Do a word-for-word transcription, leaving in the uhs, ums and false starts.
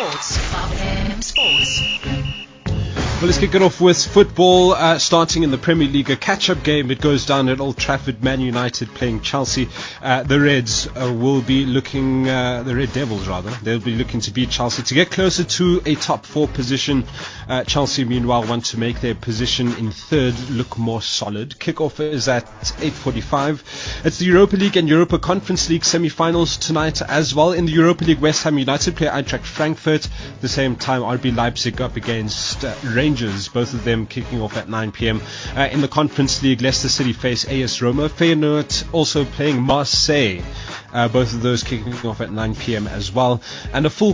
Sports. five F M Sports. Well, let's kick it off with football, uh, starting in the Premier League. A catch-up game. It goes down at Old Trafford. Man United playing Chelsea. Uh, the Reds uh, will be looking, uh, the Red Devils rather, they'll be looking to beat Chelsea to get closer to a top four position. Uh, Chelsea, meanwhile, want to make their position in third look more solid. Kick-off is at eight forty-five. It's the Europa League and Europa Conference League semi-finals tonight as well. In the Europa League, West Ham United play Eintracht Frankfurt. At the same time, R B Leipzig up against uh, Rangers, both of them kicking off at nine p.m. Uh, in the Conference League, Leicester City face A S Roma. Feyenoord also playing Marseille. Uh, both of those kicking off at nine p.m. as well. And a full